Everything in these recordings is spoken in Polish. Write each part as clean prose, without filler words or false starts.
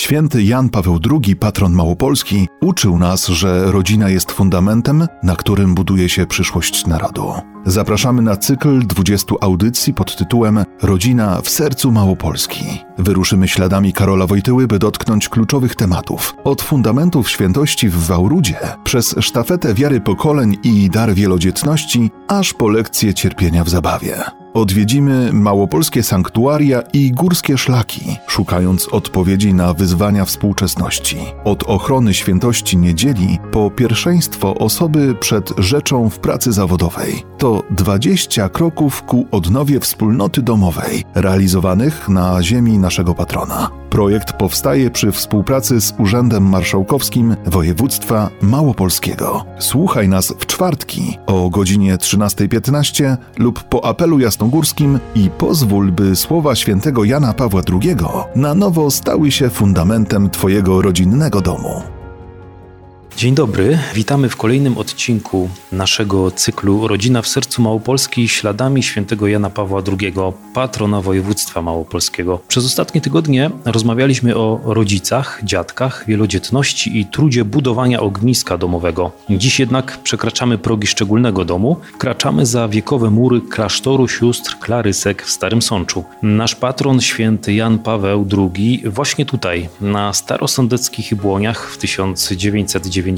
Święty Jan Paweł II, patron Małopolski, uczył nas, że rodzina jest fundamentem, na którym buduje się przyszłość narodu. Zapraszamy na cykl 20 audycji pod tytułem Rodzina w sercu Małopolski. Wyruszymy śladami Karola Wojtyły, by dotknąć kluczowych tematów. Od fundamentów świętości w Wałrudzie, przez sztafetę wiary pokoleń i dar wielodzietności, aż po lekcje cierpienia w zabawie. Odwiedzimy małopolskie sanktuaria i górskie szlaki, szukając odpowiedzi na wyzwania współczesności. Od ochrony świętości niedzieli po pierwszeństwo osoby przed rzeczą w pracy zawodowej. To 20 kroków ku odnowie wspólnoty domowej, realizowanych na ziemi naszego patrona. Projekt powstaje przy współpracy z Urzędem Marszałkowskim Województwa Małopolskiego. Słuchaj nas w czwartki o godzinie 13:15 lub po apelu jasnogórskim i pozwól, by słowa świętego Jana Pawła II na nowo stały się fundamentem Twojego rodzinnego domu. Dzień dobry, witamy w kolejnym odcinku naszego cyklu Rodzina w sercu Małopolski śladami świętego Jana Pawła II, patrona województwa małopolskiego. Przez ostatnie tygodnie rozmawialiśmy o rodzicach, dziadkach, wielodzietności i trudzie budowania ogniska domowego. Dziś jednak przekraczamy progi szczególnego domu, wkraczamy za wiekowe mury klasztoru sióstr Klarysek w Starym Sączu. Nasz patron święty Jan Paweł II właśnie tutaj, na starosądeckich Jabłoniach w 1999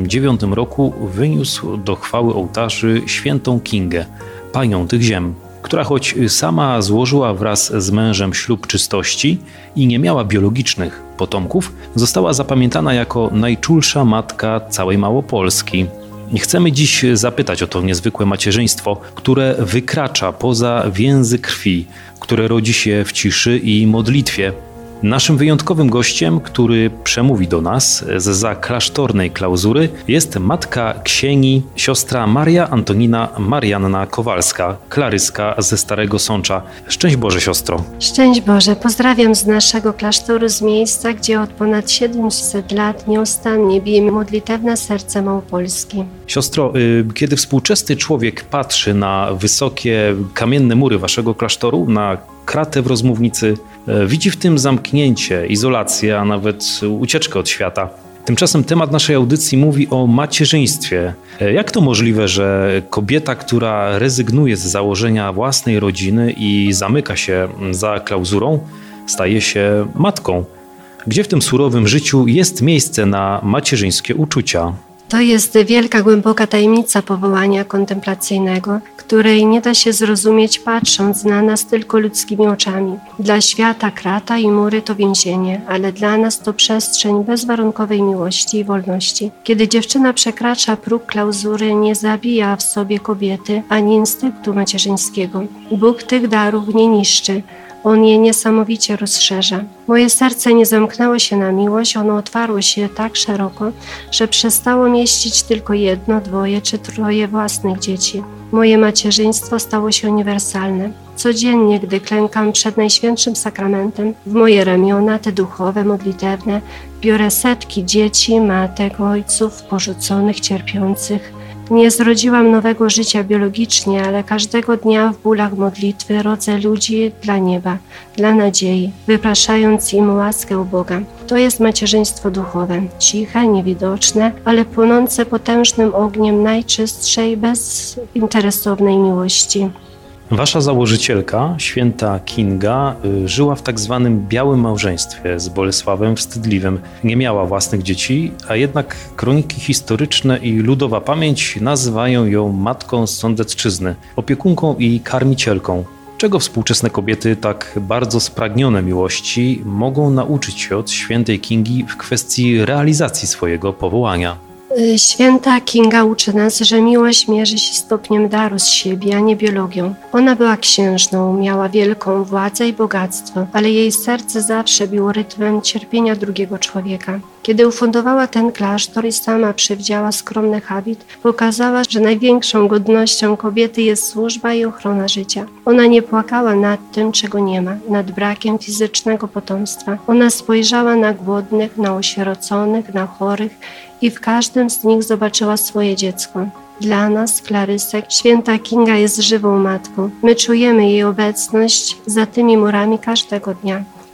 roku wyniósł do chwały ołtarzy świętą Kingę, panią tych ziem, która choć sama złożyła wraz z mężem ślub czystości i nie miała biologicznych potomków, została zapamiętana jako najczulsza matka całej Małopolski. Chcemy dziś zapytać o to niezwykłe macierzyństwo, które wykracza poza więzy krwi, które rodzi się w ciszy i modlitwie. Naszym wyjątkowym gościem, który przemówi do nas zza klasztornej klauzury, jest matka księgi, siostra Maria Antonina Marianna Kowalska, klaryska ze Starego Sącza. Szczęść Boże, siostro. Szczęść Boże. Pozdrawiam z naszego klasztoru, z miejsca, gdzie od ponad 700 lat nieustannie bije modlitewne serce Małopolski. Siostro, kiedy współczesny człowiek patrzy na wysokie kamienne mury waszego klasztoru, na kratę w rozmównicy, widzi w tym zamknięcie, izolację, a nawet ucieczkę od świata. Tymczasem temat naszej audycji mówi o macierzyństwie. Jak to możliwe, że kobieta, która rezygnuje z założenia własnej rodziny i zamyka się za klauzurą, staje się matką? Gdzie w tym surowym życiu jest miejsce na macierzyńskie uczucia? To jest wielka, głęboka tajemnica powołania kontemplacyjnego, której nie da się zrozumieć patrząc na nas tylko ludzkimi oczami. Dla świata krata i mury to więzienie, ale dla nas to przestrzeń bezwarunkowej miłości i wolności. Kiedy dziewczyna przekracza próg klauzury, nie zabija w sobie kobiety ani instynktu macierzyńskiego. Bóg tych darów nie niszczy. On je niesamowicie rozszerza. Moje serce nie zamknęło się na miłość, ono otwarło się tak szeroko, że przestało mieścić tylko 1, 2 czy 3 własnych dzieci. Moje macierzyństwo stało się uniwersalne. Codziennie, gdy klękam przed Najświętszym Sakramentem, w moje ramiona, te duchowe, modlitewne, biorę setki dzieci, matek, ojców, porzuconych, cierpiących. Nie zrodziłam nowego życia biologicznie, ale każdego dnia w bólach modlitwy rodzę ludzi dla nieba, dla nadziei, wypraszając im łaskę u Boga. To jest macierzyństwo duchowe, ciche, niewidoczne, ale płonące potężnym ogniem najczystszej, bezinteresownej miłości. Wasza założycielka, święta Kinga, żyła w tak zwanym białym małżeństwie z Bolesławem Wstydliwym. Nie miała własnych dzieci, a jednak kroniki historyczne i ludowa pamięć nazywają ją matką sądecczyzny, opiekunką i karmicielką. Czego współczesne kobiety tak bardzo spragnione miłości mogą nauczyć się od świętej Kingi w kwestii realizacji swojego powołania? Święta Kinga uczy nas, że miłość mierzy się stopniem daru z siebie, a nie biologią. Ona była księżną, miała wielką władzę i bogactwo, ale jej serce zawsze biło rytmem cierpienia drugiego człowieka. Kiedy ufundowała ten klasztor i sama przywdziała skromny habit, pokazała, że największą godnością kobiety jest służba i ochrona życia. Ona nie płakała nad tym, czego nie ma, nad brakiem fizycznego potomstwa. Ona spojrzała na głodnych, na osieroconych, na chorych i w każdym z nich zobaczyła swoje dziecko. Dla nas, Klarysek, święta Kinga jest żywą matką. My czujemy jej obecność za tymi murami każdego dnia.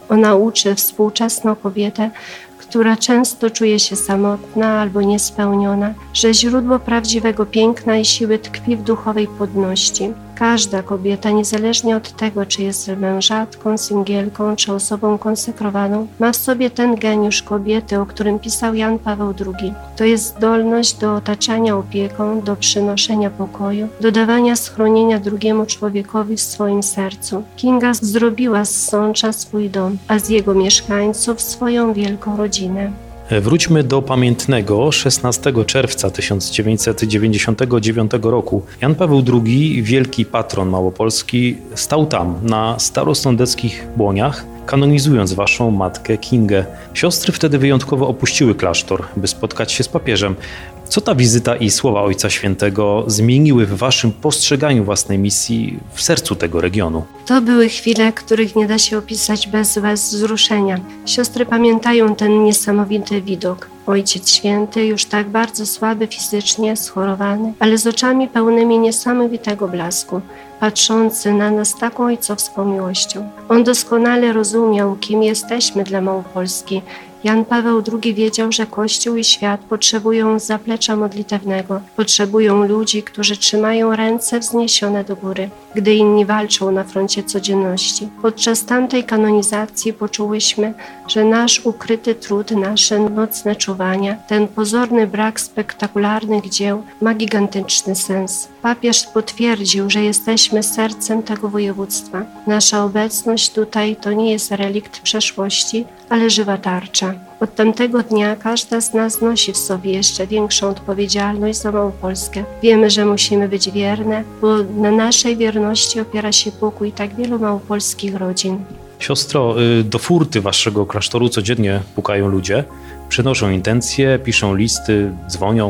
Ona uczy współczesną kobietę, która często czuje się samotna albo niespełniona, że źródło prawdziwego piękna i siły tkwi w duchowej płodności. Każda kobieta, niezależnie od tego, czy jest mężatką, singielką, czy osobą konsekrowaną, ma w sobie ten geniusz kobiety, o którym pisał Jan Paweł II. To jest zdolność do otaczania opieką, do przynoszenia pokoju, do dawania schronienia drugiemu człowiekowi w swoim sercu. Kinga zrobiła z Sącza swój dom, a z jego mieszkańców swoją wielką rodzinę. Wróćmy do pamiętnego 16 czerwca 1999 roku. Jan Paweł II, wielki patron Małopolski, stał tam, na starosądeckich błoniach, kanonizując waszą matkę Kingę. Siostry wtedy wyjątkowo opuściły klasztor, by spotkać się z papieżem. Co ta wizyta i słowa Ojca Świętego zmieniły w waszym postrzeganiu własnej misji w sercu tego regionu? To były chwile, których nie da się opisać bez wzruszenia. Siostry pamiętają ten niesamowity widok. Ojciec Święty, już tak bardzo słaby fizycznie, schorowany, ale z oczami pełnymi niesamowitego blasku, patrzący na nas taką ojcowską miłością. On doskonale rozumiał, kim jesteśmy dla Małopolski. Jan Paweł II wiedział, że Kościół i świat potrzebują zaplecza modlitewnego, potrzebują ludzi, którzy trzymają ręce wzniesione do góry, gdy inni walczą na froncie codzienności. Podczas tamtej kanonizacji poczułyśmy, że nasz ukryty trud, nasze nocne czuwania, ten pozorny brak spektakularnych dzieł ma gigantyczny sens. Papież potwierdził, że jesteśmy sercem tego województwa. Nasza obecność tutaj to nie jest relikt przeszłości, ale żywa tarcza. Od tamtego dnia każda z nas nosi w sobie jeszcze większą odpowiedzialność za Małopolskę. Wiemy, że musimy być wierne, bo na naszej wierności opiera się pokój tak wielu małopolskich rodzin. Siostro, do furty waszego klasztoru codziennie pukają ludzie, przynoszą intencje, piszą listy, dzwonią.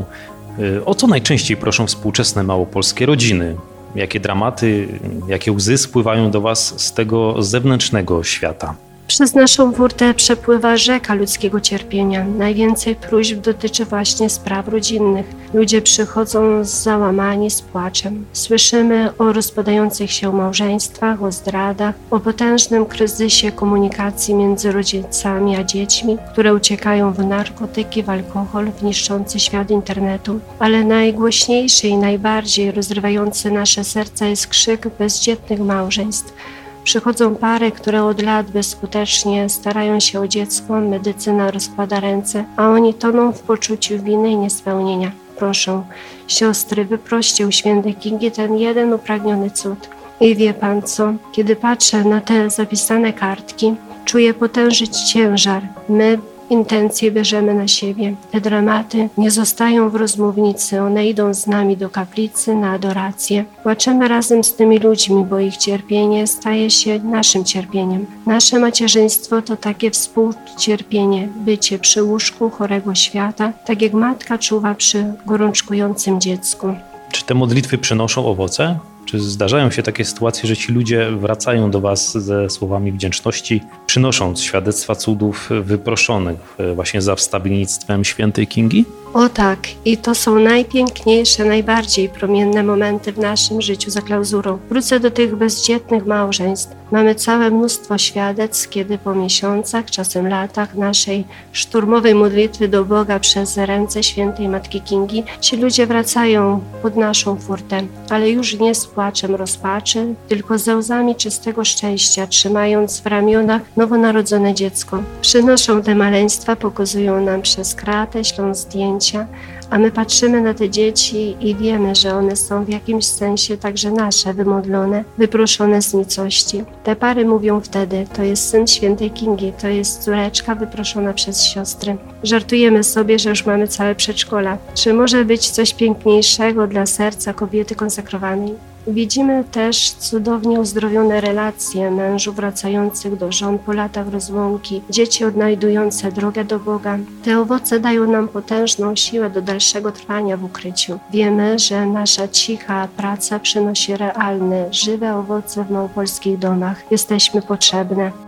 O co najczęściej proszą współczesne małopolskie rodziny? Jakie dramaty, jakie łzy spływają do was z tego zewnętrznego świata? Przez naszą furtę przepływa rzeka ludzkiego cierpienia. Najwięcej próśb dotyczy właśnie spraw rodzinnych. Ludzie przychodzą załamani, z płaczem. Słyszymy o rozpadających się małżeństwach, o zdradach, o potężnym kryzysie komunikacji między rodzicami a dziećmi, które uciekają w narkotyki, w alkohol, w niszczący świat internetu. Ale najgłośniejszy i najbardziej rozrywający nasze serca jest krzyk bezdzietnych małżeństw. Przychodzą pary, które od lat bezskutecznie starają się o dziecko, medycyna rozkłada ręce, a oni toną w poczuciu winy i niespełnienia. Proszę, siostry, wyproście u świętej Kingi ten jeden upragniony cud. I wie pan co? Kiedy patrzę na te zapisane kartki, czuję potężny ciężar. My intencje bierzemy na siebie. Te dramaty nie zostają w rozmównicy, one idą z nami do kaplicy na adorację. Płaczemy razem z tymi ludźmi, bo ich cierpienie staje się naszym cierpieniem. Nasze macierzyństwo to takie współcierpienie, bycie przy łóżku chorego świata, tak jak matka czuwa przy gorączkującym dziecku. Czy te modlitwy przynoszą owoce? Czy zdarzają się takie sytuacje, że ci ludzie wracają do was ze słowami wdzięczności, przynosząc świadectwa cudów wyproszonych właśnie za wstawiennictwem świętej Kingi? O tak, i to są najpiękniejsze, najbardziej promienne momenty w naszym życiu za klauzurą. Wrócę do tych bezdzietnych małżeństw. Mamy całe mnóstwo świadectw, kiedy po miesiącach, czasem latach naszej szturmowej modlitwy do Boga przez ręce świętej Matki Kingi, ci ludzie wracają pod naszą furtę, ale już nie z płaczem rozpaczy, tylko ze łzami czystego szczęścia, trzymając w ramionach nowonarodzone dziecko. Przynoszą te maleństwa, pokazują nam przez kratę, ślą zdjęcia, a my patrzymy na te dzieci i wiemy, że one są w jakimś sensie także nasze, wymodlone, wyproszone z nicości. Te pary mówią wtedy, to jest syn świętej Kingi, to jest córeczka wyproszona przez siostry. Żartujemy sobie, że już mamy całe przedszkola. Czy może być coś piękniejszego dla serca kobiety konsekrowanej? Widzimy też cudownie uzdrowione relacje mężów wracających do żon po latach rozłąki, dzieci odnajdujące drogę do Boga. Te owoce dają nam potężną siłę do dalszego trwania w ukryciu. Wiemy, że nasza cicha praca przynosi realne, żywe owoce w małopolskich domach. Jesteśmy potrzebne.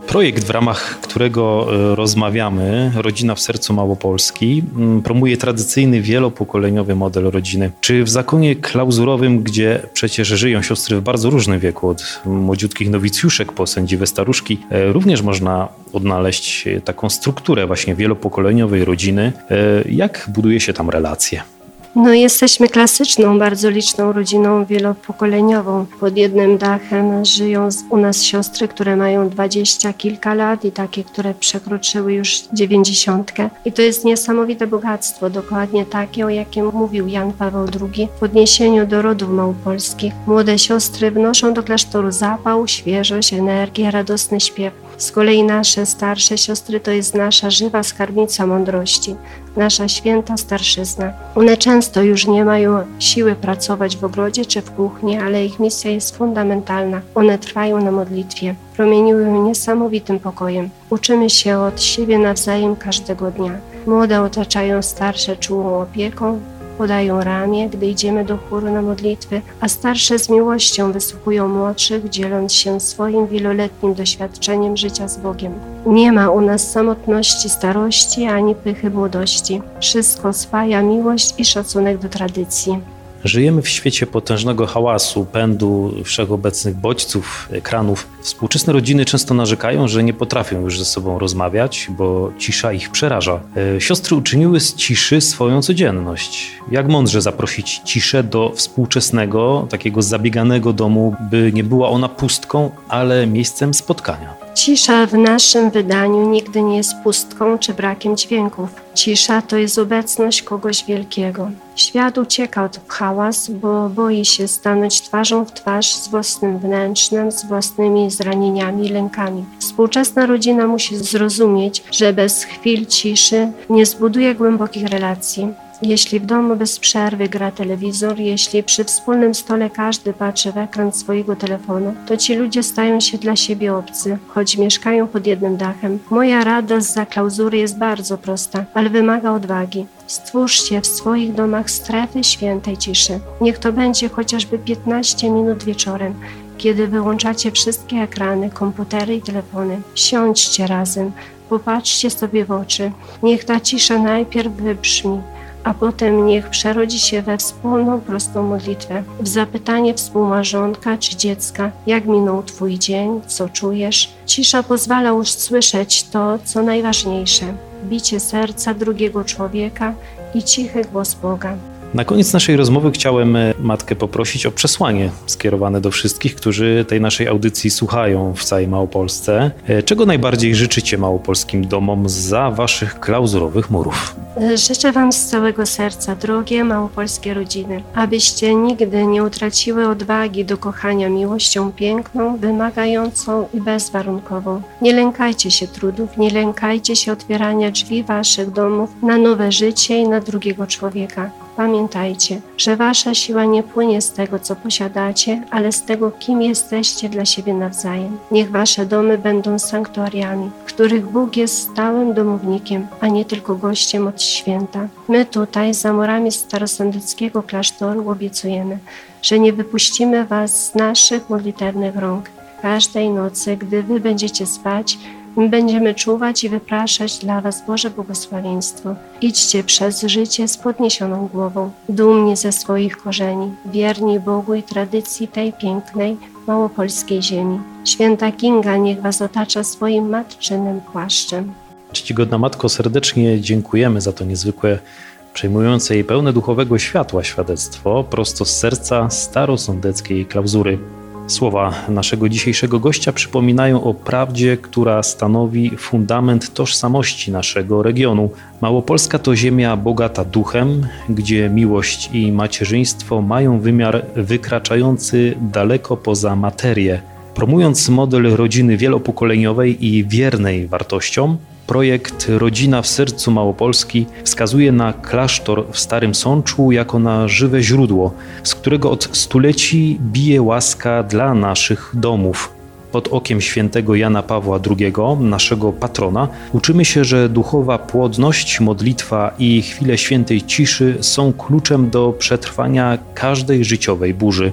Projekt, w ramach którego rozmawiamy, Rodzina w sercu Małopolski, promuje tradycyjny, wielopokoleniowy model rodziny. Czy w zakonie klauzurowym, gdzie przecież żyją siostry w bardzo różnym wieku, od młodziutkich nowicjuszek po sędziwe staruszki, również można odnaleźć taką strukturę właśnie wielopokoleniowej rodziny? Jak buduje się tam relacje? Jesteśmy klasyczną, bardzo liczną rodziną wielopokoleniową. Pod jednym dachem żyją u nas siostry, które mają 20 kilka lat i takie, które przekroczyły już 90. I to jest niesamowite bogactwo, dokładnie takie, o jakim mówił Jan Paweł II w odniesieniu do rodów małopolskich. Młode siostry wnoszą do klasztoru zapał, świeżość, energię, radosny śpiew. Z kolei nasze starsze siostry to jest nasza żywa skarbnica mądrości, nasza święta starszyzna. One często już nie mają siły pracować w ogrodzie czy w kuchni, ale ich misja jest fundamentalna. One trwają na modlitwie, promieniują niesamowitym pokojem. Uczymy się od siebie nawzajem każdego dnia. Młode otaczają starsze czułą opieką, podają ramię, gdy idziemy do chóru na modlitwy, a starsze z miłością wysłuchują młodszych, dzieląc się swoim wieloletnim doświadczeniem życia z Bogiem. Nie ma u nas samotności starości ani pychy młodości. Wszystko spaja miłość i szacunek do tradycji. Żyjemy w świecie potężnego hałasu, pędu wszechobecnych bodźców, ekranów. Współczesne rodziny często narzekają, że nie potrafią już ze sobą rozmawiać, bo cisza ich przeraża. Siostry uczyniły z ciszy swoją codzienność. Jak mądrze zaprosić ciszę do współczesnego, takiego zabieganego domu, by nie była ona pustką, ale miejscem spotkania. Cisza w naszym wydaniu nigdy nie jest pustką czy brakiem dźwięków. Cisza to jest obecność kogoś wielkiego. Świat ucieka w hałas, bo boi się stanąć twarzą w twarz z własnym wnętrzem, z własnymi zranieniami i lękami. Współczesna rodzina musi zrozumieć, że bez chwil ciszy nie zbuduje głębokich relacji. Jeśli w domu bez przerwy gra telewizor, jeśli przy wspólnym stole każdy patrzy w ekran swojego telefonu, to ci ludzie stają się dla siebie obcy, choć mieszkają pod jednym dachem. Moja rada zza klauzury jest bardzo prosta, ale wymaga odwagi. Stwórzcie w swoich domach strefy świętej ciszy. Niech to będzie chociażby 15 minut wieczorem, kiedy wyłączacie wszystkie ekrany, komputery i telefony. Siądźcie razem, popatrzcie sobie w oczy. Niech ta cisza najpierw wybrzmi, a potem niech przerodzi się we wspólną, prostą modlitwę. W zapytanie współmałżonka czy dziecka, jak minął Twój dzień, co czujesz. Cisza pozwala usłyszeć to, co najważniejsze. Bicie serca drugiego człowieka i cichy głos Boga. Na koniec naszej rozmowy chciałem Matkę poprosić o przesłanie skierowane do wszystkich, którzy tej naszej audycji słuchają w całej Małopolsce. Czego najbardziej życzycie małopolskim domom zza waszych klauzurowych murów? Życzę Wam z całego serca, drogie małopolskie rodziny, abyście nigdy nie utraciły odwagi do kochania miłością piękną, wymagającą i bezwarunkową. Nie lękajcie się trudów, nie lękajcie się otwierania drzwi Waszych domów na nowe życie i na drugiego człowieka. Pamiętajcie, że Wasza siła nie płynie z tego, co posiadacie, ale z tego, kim jesteście dla siebie nawzajem. Niech Wasze domy będą sanktuariami, w których Bóg jest stałym domownikiem, a nie tylko gościem od święta. My tutaj, za murami starosądeckiego klasztoru, obiecujemy, że nie wypuścimy Was z naszych modlitewnych rąk. Każdej nocy, gdy Wy będziecie spać, my będziemy czuwać i wypraszać dla Was Boże błogosławieństwo. Idźcie przez życie z podniesioną głową, dumni ze swoich korzeni, wierni Bogu i tradycji tej pięknej, małopolskiej ziemi. Święta Kinga niech Was otacza swoim matczynym płaszczem. Czcigodna Matko, serdecznie dziękujemy za to niezwykłe, przejmujące i pełne duchowego światła świadectwo prosto z serca starosądeckiej klauzury. Słowa naszego dzisiejszego gościa przypominają o prawdzie, która stanowi fundament tożsamości naszego regionu. Małopolska to ziemia bogata duchem, gdzie miłość i macierzyństwo mają wymiar wykraczający daleko poza materię. Promując model rodziny wielopokoleniowej i wiernej wartościom, projekt Rodzina w sercu Małopolski wskazuje na klasztor w Starym Sączu jako na żywe źródło, z którego od stuleci bije łaska dla naszych domów. Pod okiem świętego Jana Pawła II, naszego patrona, uczymy się, że duchowa płodność, modlitwa i chwile świętej ciszy są kluczem do przetrwania każdej życiowej burzy.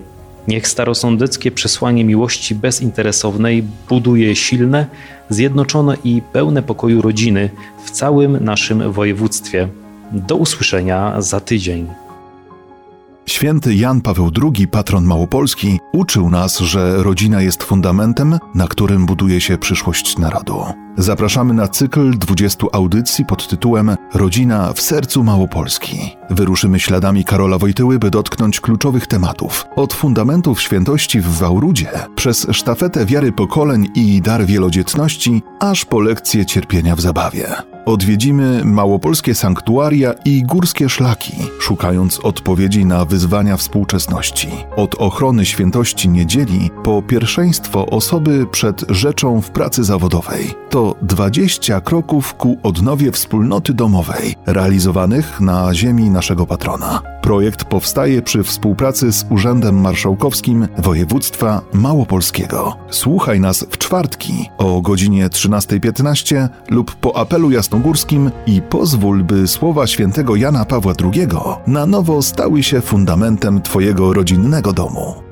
Niech starosądeckie przesłanie miłości bezinteresownej buduje silne, zjednoczone i pełne pokoju rodziny w całym naszym województwie. Do usłyszenia za tydzień. Święty Jan Paweł II, patron Małopolski, uczył nas, że rodzina jest fundamentem, na którym buduje się przyszłość narodu. Zapraszamy na cykl 20 audycji pod tytułem Rodzina w sercu Małopolski. Wyruszymy śladami Karola Wojtyły, by dotknąć kluczowych tematów. Od fundamentów świętości w Wałrudzie, przez sztafetę wiary pokoleń i dar wielodzietności, aż po lekcje cierpienia w zabawie. Odwiedzimy małopolskie sanktuaria i górskie szlaki, szukając odpowiedzi na wyzwania współczesności. Od ochrony świętości niedzieli po pierwszeństwo osoby przed rzeczą w pracy zawodowej. To 20 kroków ku odnowie wspólnoty domowej, realizowanych na ziemi naszego patrona. Projekt powstaje przy współpracy z Urzędem Marszałkowskim Województwa Małopolskiego. Słuchaj nas w czwartki o godzinie 13:15 lub po apelu jasnogórskim i pozwól, by słowa świętego Jana Pawła II na nowo stały się fundamentem Twojego rodzinnego domu.